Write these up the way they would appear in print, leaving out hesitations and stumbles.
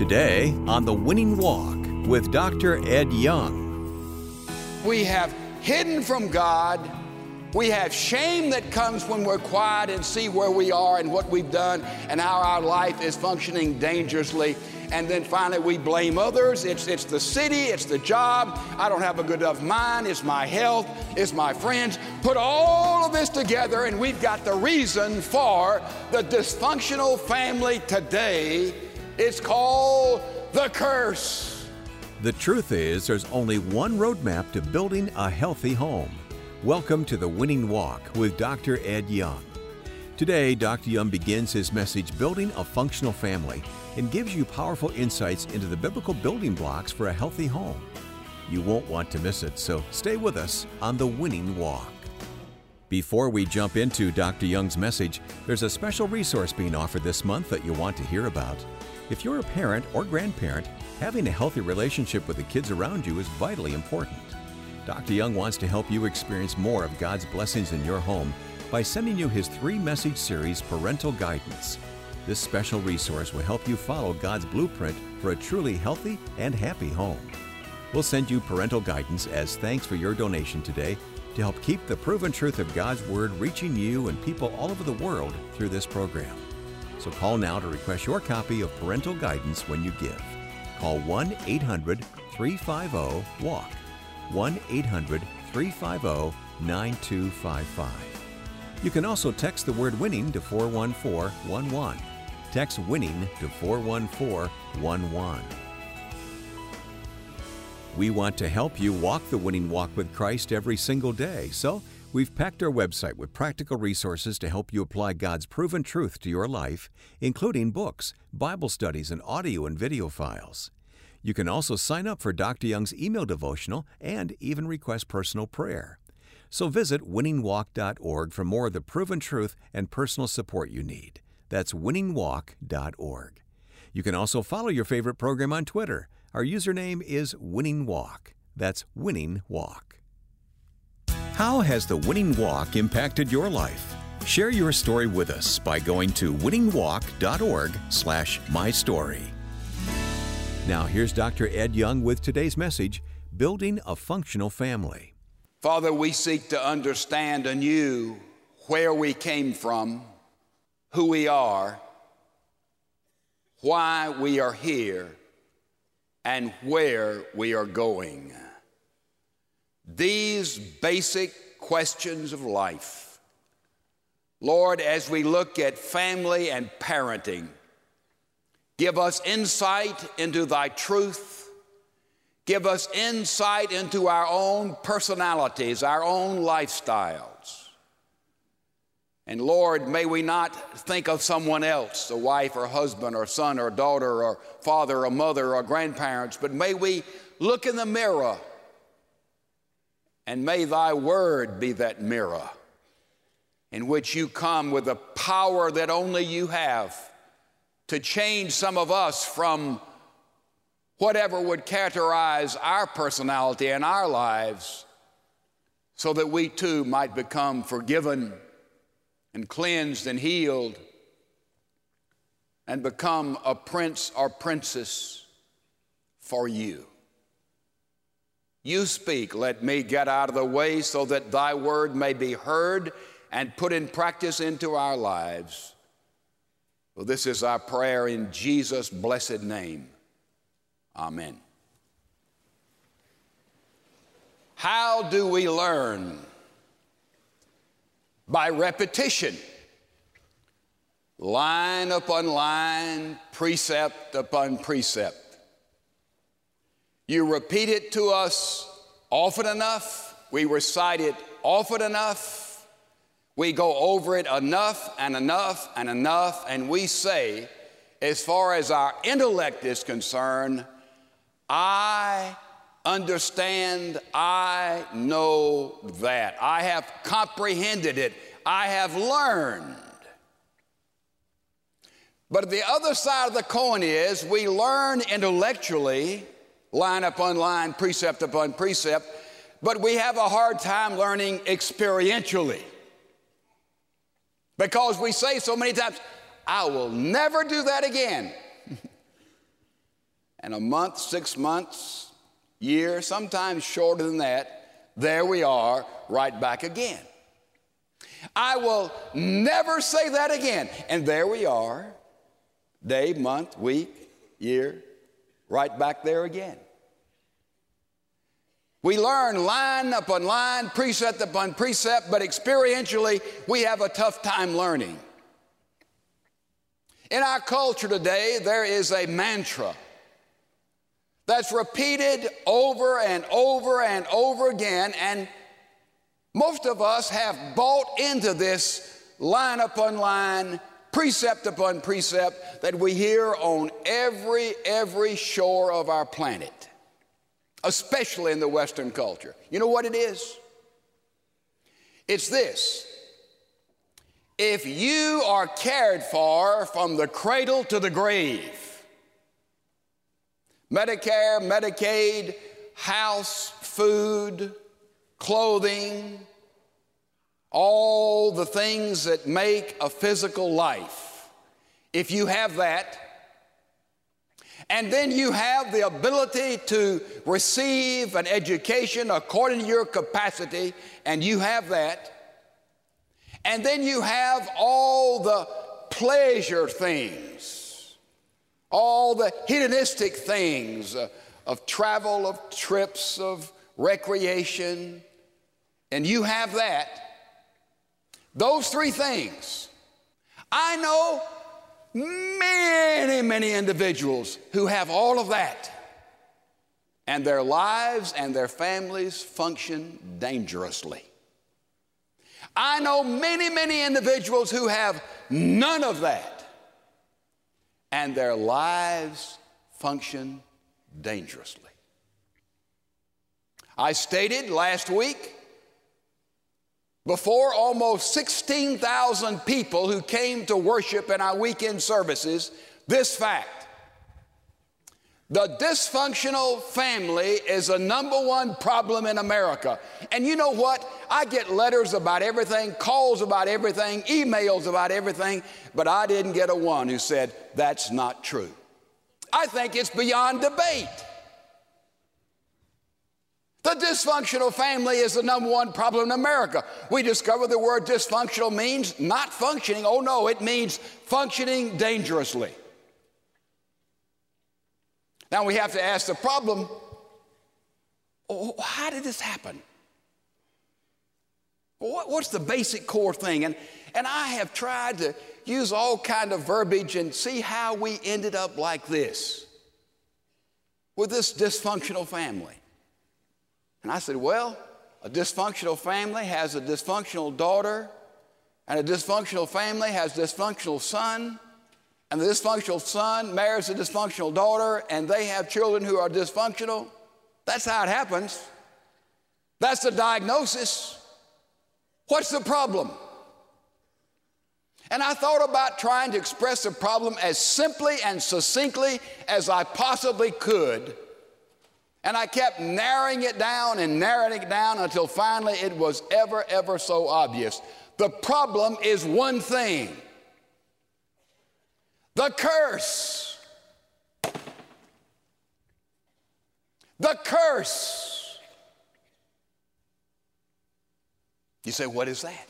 Today on The Winning Walk with Dr. Ed Young. We have hidden from God. We have shame that comes when we're quiet and see where we are and what we've done and how our life is functioning dangerously. And then finally we blame others. It's the city, it's the job. I don't have a good enough mind. It's my health, it's my friends. Put all of this together and we've got the reason for the dysfunctional family today. It's called the curse. The truth is, there's only one roadmap to building a healthy home. Welcome to The Winning Walk with Dr. Ed Young. Today, Dr. Young begins his message, Building a Functional Family, and gives you powerful insights into the biblical building blocks for a healthy home. You won't want to miss it, so stay with us on The Winning Walk. Before we jump into Dr. Young's message, there's a special resource being offered this month that you'll want to hear about. If you're a parent or grandparent, having a healthy relationship with the kids around you is vitally important. Dr. Young wants to help you experience more of God's blessings in your home by sending you his 3-message series, Parental Guidance. This special resource will help you follow God's blueprint for a truly healthy and happy home. We'll send you Parental Guidance as thanks for your donation today to help keep the proven truth of God's Word reaching you and people all over the world through this program. So call now to request your copy of Parental Guidance when you give. Call 1-800-350-WALK, 1-800-350-9255. You can also text the word WINNING to 41411. Text WINNING to 41411. We want to help you walk the winning walk with Christ every single day, so we've packed our website with practical resources to help you apply God's proven truth to your life, including books, Bible studies, and audio and video files. You can also sign up for Dr. Young's email devotional and even request personal prayer. So visit winningwalk.org for more of the proven truth and personal support you need. That's winningwalk.org. You can also follow your favorite program on Twitter. Our username is Winning Walk. That's Winning Walk. How has the Winning Walk impacted your life? Share your story with us by going to winningwalk.org/mystory. Now here's Dr. Ed Young with today's message, Building a Functional Family. Father, we seek to understand anew where we came from, who we are, why we are here, and where we are going. These basic questions of life, Lord, as we look at family and parenting, give us insight into thy truth. Give us insight into our own personalities, our own lifestyles. And Lord, may we not think of someone else, a wife or husband or son or daughter or father or mother or grandparents, but may we look in the mirror, and may thy word be that mirror in which you come with the power that only you have to change some of us from whatever would characterize our personality and our lives, so that we too might become forgiven and cleansed and healed and become a prince or princess for you. You speak, let me get out of the way so that thy word may be heard and put in practice into our lives. Well, this is our prayer in Jesus' blessed name. Amen. How do we learn? By repetition. Line upon line, precept upon precept. You repeat it to us often enough, we recite it often enough, we go over it enough and enough and enough, and we say, as far as our intellect is concerned, I understand, I know that. I have comprehended it. I have learned. But the other side of the coin is we learn intellectually, line upon line, precept upon precept, but we have a hard time learning experientially. Because we say so many times, I will never do that again. and a month, 6 months, year, sometimes shorter than that, there we are right back again. I will never say that again. And there we are, day, month, week, year, right back there again. We learn line upon line, precept upon precept, but experientially, we have a tough time learning. In our culture today, there is a mantra that's repeated over and over and over again, and most of us have bought into this line upon line, precept upon precept that we hear on every shore of our planet, especially in the Western culture. You know what it is? It's this: if you are cared for from the cradle to the grave, Medicare, Medicaid, house, food, clothing, all the things that make a physical life, if you have that, and then you have the ability to receive an education according to your capacity, and you have that, and then you have all the pleasure things, all the hedonistic things of travel, of trips, of recreation, and you have that, those three things. I know many individuals who have all of that, and their lives and their families function dangerously. I know many individuals who have none of that, and their lives function dangerously. I stated last week before almost 16,000 people who came to worship in our weekend services this fact: the dysfunctional family is the #1 problem in America. And you know what? I get letters about everything, calls about everything, emails about everything, but I didn't get a one who said that's not true. I think it's beyond debate. The dysfunctional family is the #1 problem in America. We discovered the word dysfunctional means not functioning. Oh no, it means functioning dangerously. Now we have to ask the problem, how did this happen? What's the basic core thing? And I have tried to use all kind of verbiage and see how we ended up like this, with this dysfunctional family. And I said, well, a dysfunctional family has a dysfunctional daughter, and a dysfunctional family has a dysfunctional son, and the dysfunctional son marries a dysfunctional daughter, and they have children who are dysfunctional. That's how it happens. That's the diagnosis. What's the problem? And I thought about trying to express the problem as simply and succinctly as I possibly could. And I kept narrowing it down until finally it was ever so obvious. The problem is one thing: the curse. The curse. You say, what is that?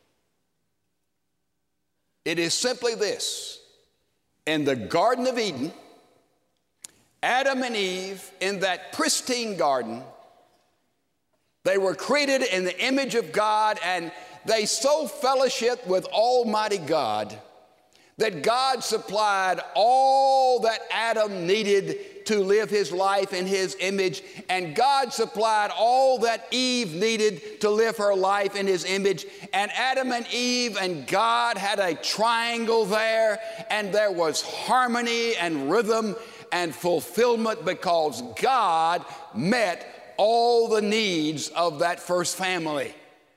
It is simply this: in the Garden of Eden, Adam and Eve, in that pristine garden, they were created in the image of God, and they so fellowshiped with Almighty God that God supplied all that Adam needed to live his life in his image, and God supplied all that Eve needed to live her life in his image. And Adam and Eve and God had a triangle there, and there was harmony and rhythm and fulfillment because God met all the needs of that first family.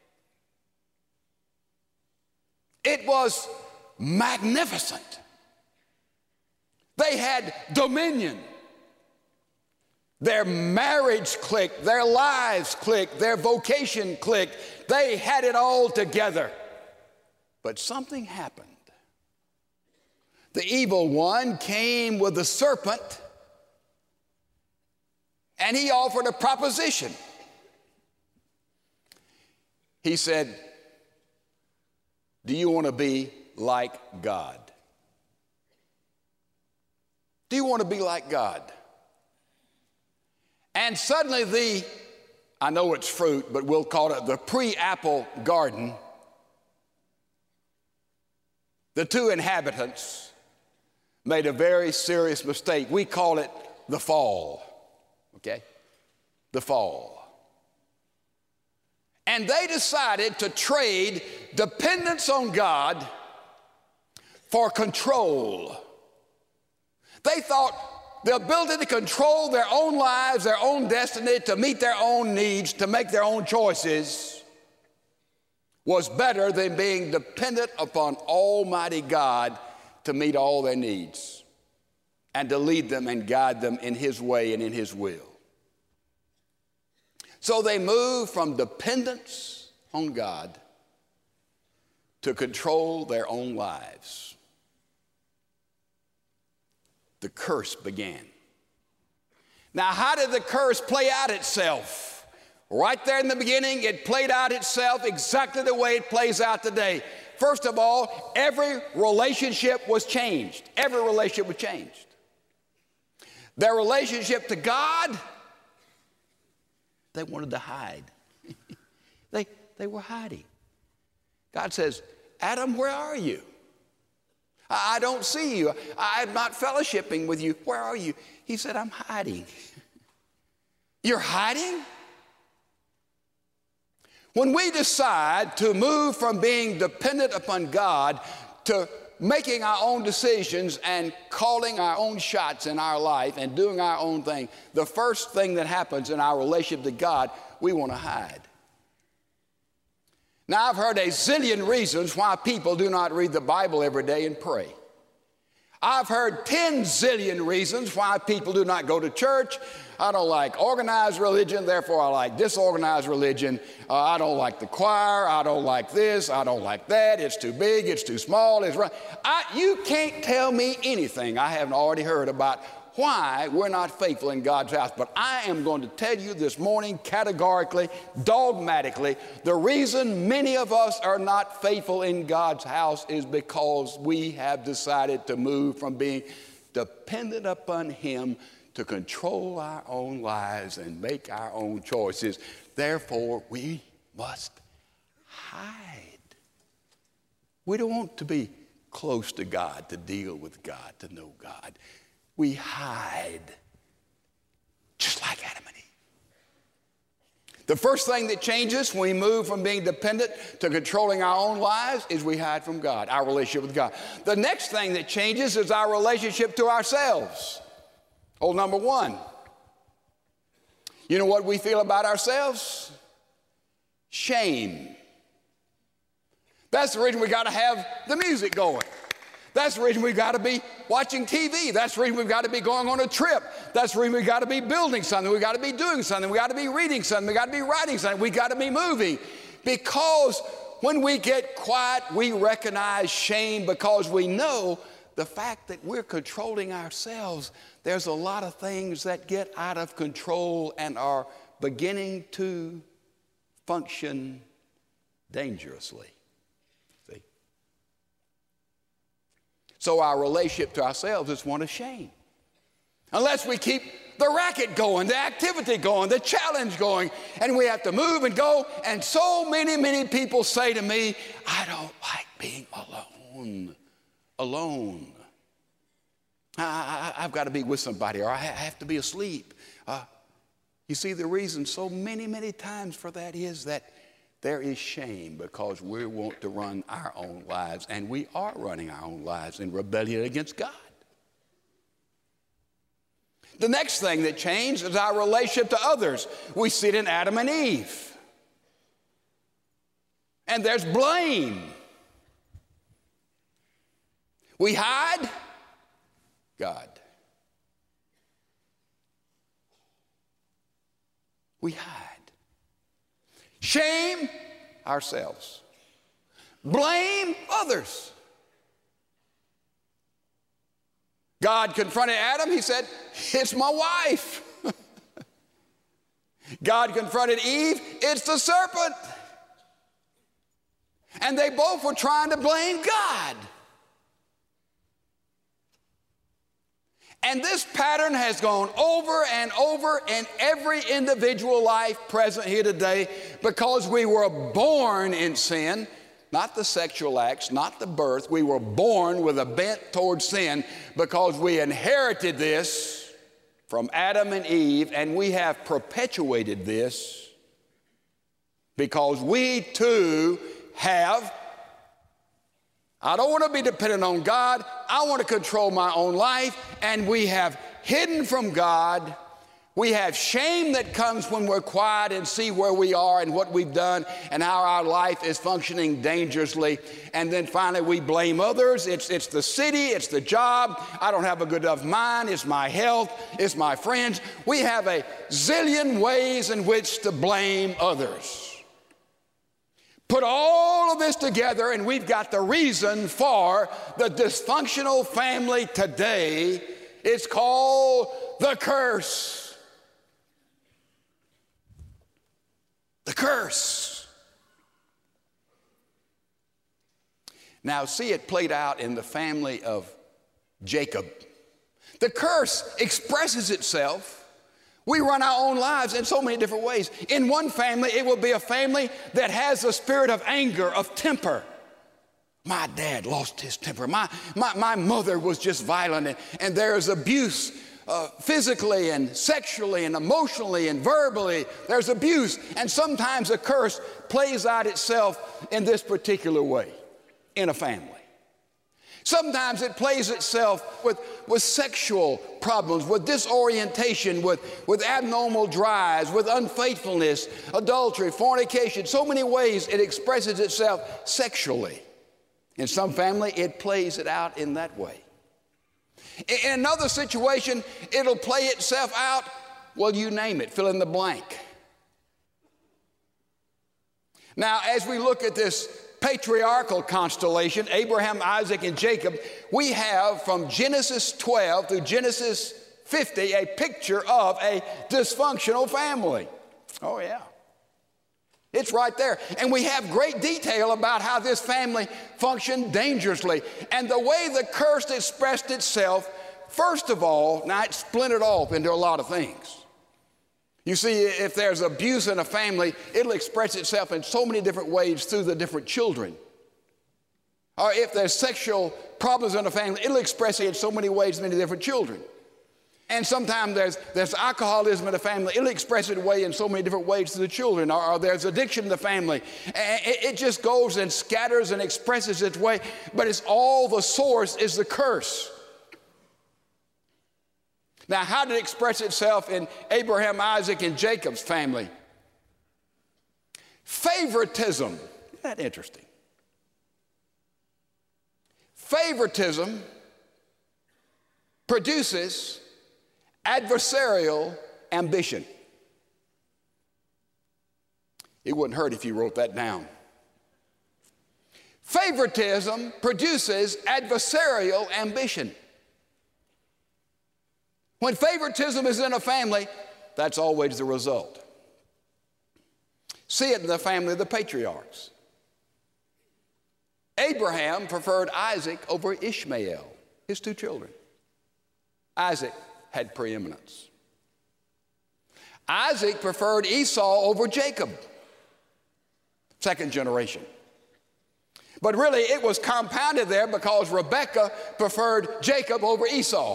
It was magnificent. They had dominion. Their marriage clicked, their lives clicked, their vocation clicked. They had it all together. But something happened. The evil one came with the serpent And he offered a proposition. He said, do you want to be like God? Do you want to be like God? And suddenly I know it's fruit, but we'll call it the pre-apple garden, the two inhabitants made a very serious mistake. We call it the fall, okay? The fall. And they decided to trade dependence on God for control. They thought the ability to control their own lives, their own destiny, to meet their own needs, to make their own choices was better than being dependent upon Almighty God to meet all their needs and to lead them and guide them in His way and in His will. So they moved from dependence on God to control their own lives. The curse began. Now, how did the curse play out itself? Right there in the beginning, it played out itself exactly the way it plays out today. First of all, every relationship was changed. Every relationship was changed. Their relationship to God, they wanted to hide. They were hiding. God says, Adam, where are you? I don't see you. I'm not fellowshipping with you. Where are you? He said, I'm hiding. You're hiding? When we decide to move from being dependent upon God to making our own decisions and calling our own shots in our life and doing our own thing, the first thing that happens in our relationship to God, we want to hide. Now, I've heard a zillion reasons why people do not read the Bible every day and pray. I've heard 10 zillion reasons why people do not go to church. I don't like organized religion, therefore I like disorganized religion. I don't like the choir. I don't like this. I don't like that. It's too big. It's too small. It's right. You can't tell me anything I haven't already heard about why we're not faithful in God's house. But I am going to tell you this morning categorically, dogmatically, the reason many of us are not faithful in God's house is because we have decided to move from being dependent upon Him to control our own lives and make our own choices. Therefore, we must hide. We don't want to be close to God, to deal with God, to know God. We hide, just like Adam and Eve. The first thing that changes when we move from being dependent to controlling our own lives is we hide from God, our relationship with God. The next thing that changes is our relationship to ourselves. Oh, number one, you know what we feel about ourselves? Shame. That's the reason we got to have the music going. That's the reason we've got to be watching TV. That's the reason we've got to be going on a trip. That's the reason we've got to be building something. We've got to be doing something. We've got to be reading something. We've got to be writing something. We've got to be moving. Because when we get quiet, we recognize shame because we know the fact that we're controlling ourselves. There's a lot of things that get out of control and are beginning to function dangerously. So our relationship to ourselves is one of shame. Unless we keep the racket going, the activity going, the challenge going, and we have to move and go. And so many people say to me, I don't like being alone. I've got to be with somebody, or I have to be asleep. You see, the reason so many times for that is that there is shame because we want to run our own lives, and we are running our own lives in rebellion against God. The next thing that changed is our relationship to others. We see it in Adam and Eve. And there's blame. We hide God. We hide. Shame ourselves. Blame others. God confronted Adam. He said, it's my wife. God confronted Eve, it's the serpent. And they both were trying to blame God. And this pattern has gone over and over in every individual life present here today, because we were born in sin, not the sexual acts, not the birth. We were born with a bent towards sin because we inherited this from Adam and Eve, and we have perpetuated this because we too have. I don't want to be dependent on God. I want to control my own life. And we have hidden from God. We have shame that comes when we're quiet and see where we are and what we've done and how our life is functioning dangerously. And then finally we blame others. It's the city, it's the job. I don't have a good enough mind. It's my health, it's my friends. We have a zillion ways in which to blame others. Put all of this together and we've got the reason for the dysfunctional family today. It's called the curse. The curse. Now see it played out in the family of Jacob. The curse expresses itself. We run our own lives in so many different ways. In one family, it will be a family that has a spirit of anger, of temper. My dad lost his temper. My mother was just violent, and there is abuse physically and sexually and emotionally and verbally. There's abuse, and sometimes a curse plays out itself in this particular way in a family. Sometimes it plays itself with sexual problems, with disorientation, with abnormal drives, with unfaithfulness, adultery, fornication. So many ways it expresses itself sexually. In some family, it plays it out in that way. In another situation, it'll play itself out, well, you name it, fill in the blank. Now, as we look at this patriarchal constellation, Abraham, Isaac, and Jacob, we have from Genesis 12 through Genesis 50 a picture of a dysfunctional family. Oh yeah. It's right there. And we have great detail about how this family functioned dangerously. And the way the curse expressed itself, first of all, now it splintered off into a lot of things. You see, if there's abuse in a family, it'll express itself in so many different ways through the different children. Or if there's sexual problems in a family, it'll express it in so many ways, many different children. And sometimes there's alcoholism in a family. It'll express it away in so many different ways to the children. Or there's addiction in the family. And it just goes and scatters and expresses its way. But it's all the source is the curse. Now, how did it express itself in Abraham, Isaac, and Jacob's family? Favoritism. Isn't that interesting? Favoritism produces adversarial ambition. It wouldn't hurt if you wrote that down. Favoritism produces adversarial ambition. When favoritism is in a family, that's always the result. See it in the family of the patriarchs. Abraham preferred Isaac over Ishmael, his two children. Isaac had preeminence. Isaac preferred Esau over Jacob, second generation. But really, it was compounded there because Rebekah preferred Jacob over Esau.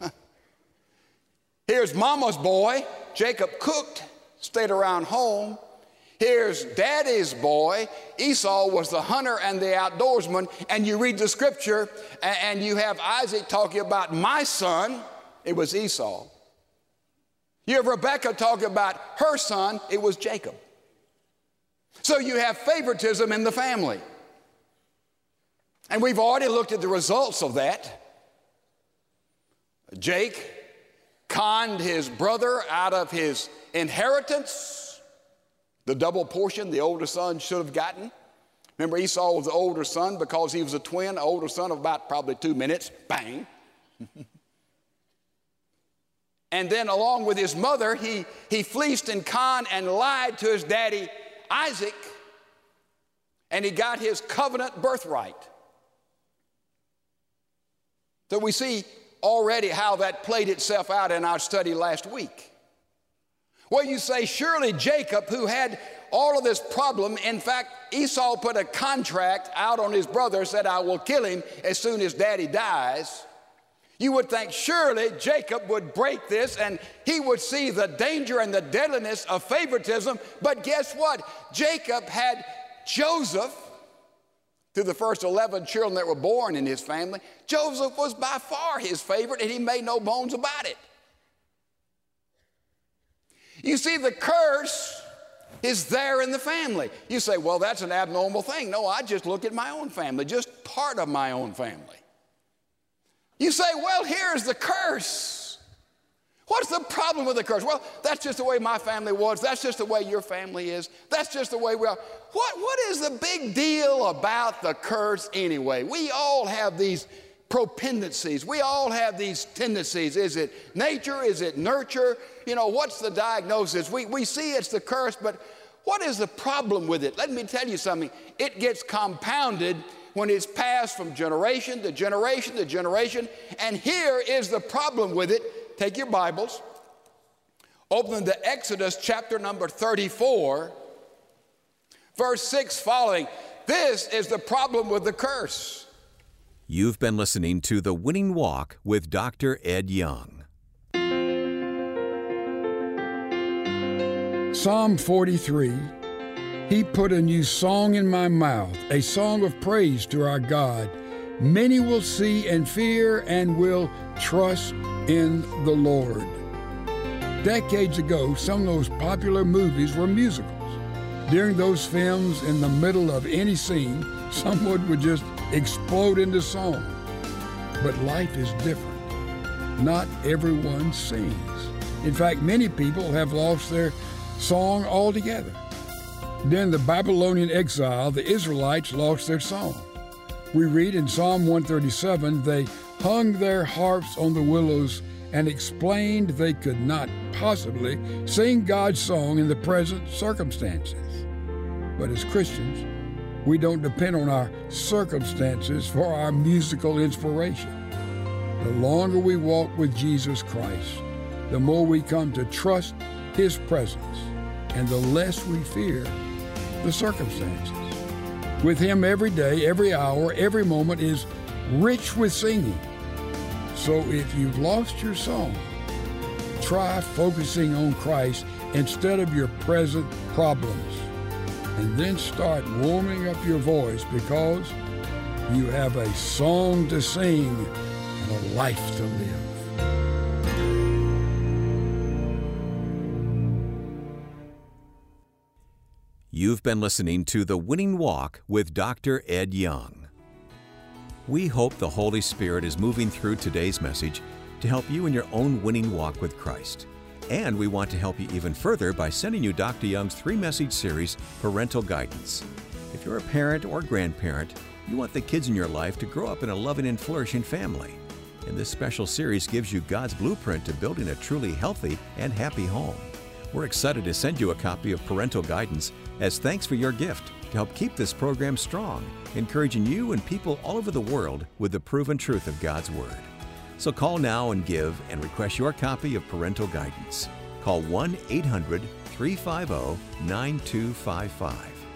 Here's mama's boy, Jacob cooked, stayed around home. Here's daddy's boy, Esau was the hunter and the outdoorsman. And you read the scripture and you have Isaac talking about my son, it was Esau. You have Rebekah talking about her son, it was Jacob. So you have favoritism in the family. And we've already looked at the results of that. Jake conned his brother out of his inheritance, the double portion the older son should have gotten. Remember, Esau was the older son because he was a twin, an older son of about probably 2 minutes. Bang. And then along with his mother, he fleeced and conned and lied to his daddy, Isaac, and he got his covenant birthright. So we see already how that played itself out in our study last week. Well, you say, surely Jacob, who had all of this problem, in fact, Esau put a contract out on his brother, said, I will kill him as soon as daddy dies. You would think surely Jacob would break this and he would see the danger and the deadliness of favoritism. But guess what? Jacob had Joseph, through the first 11 children that were born in his family. Joseph was by far his favorite, and he made no bones about it. You see, the curse is there in the family. You say, well, that's an abnormal thing. No, I just look at my own family, just part of my own family. You say, well, here's the curse. What's the problem with the curse? Well, that's just the way my family was. That's just the way your family is. That's just the way we are. What is the big deal about the curse anyway? We all have these propensities. We all have these tendencies. Is it nature? Is it nurture? You know, what's the diagnosis? We see it's the curse, but what is the problem with it? Let me tell you something. It gets compounded when it's passed from generation to generation to generation. And here is the problem with it. Take your Bibles, open to Exodus chapter number 34, verse 6 following. This is the problem with the curse. You've been listening to The Winning Walk with Dr. Ed Young. Psalm 43, He put a new song in my mouth, a song of praise to our God. Many will see and fear and will trust in the Lord. Decades ago, some of those popular movies were musicals. During those films, in the middle of any scene, someone would just explode into song. But life is different. Not everyone sings. In fact, many people have lost their song altogether. During the Babylonian exile, the Israelites lost their song. We read in Psalm 137, they hung their harps on the willows and explained they could not possibly sing God's song in the present circumstances. But as Christians, we don't depend on our circumstances for our musical inspiration. The longer we walk with Jesus Christ, the more we come to trust His presence, and the less we fear the circumstances. With Him every day, every hour, every moment is rich with singing. So if you've lost your song, try focusing on Christ instead of your present problems. And then start warming up your voice because you have a song to sing and a life to live. You've been listening to The Winning Walk with Dr. Ed Young. We hope the Holy Spirit is moving through today's message to help you in your own winning walk with Christ. And we want to help you even further by sending you Dr. Young's 3-message series, Parental Guidance. If you're a parent or grandparent, you want the kids in your life to grow up in a loving and flourishing family. And this special series gives you God's blueprint to building a truly healthy and happy home. We're excited to send you a copy of Parental Guidance as thanks for your gift to help keep this program strong, encouraging you and people all over the world with the proven truth of God's Word. So call now and give and request your copy of Parental Guidance. Call 1-800-350-9255.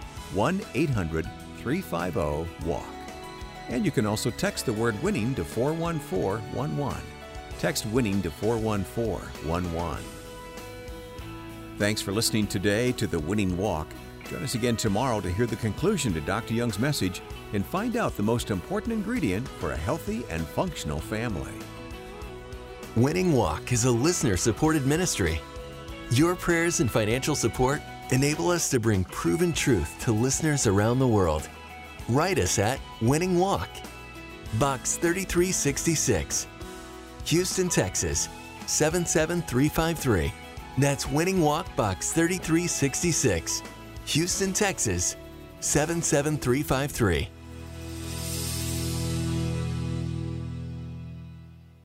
1-800-350-WALK. And you can also text the word WINNING to 41411. Text WINNING to 41411. Thanks for listening today to The Winning Walk. Join us again tomorrow to hear the conclusion to Dr. Young's message and find out the most important ingredient for a healthy and functional family. Winning Walk is a listener-supported ministry. Your prayers and financial support enable us to bring proven truth to listeners around the world. Write us at Winning Walk, Box 3366, Houston, Texas 77353. That's Winning Walk, Box 3366, Houston, Texas 77353.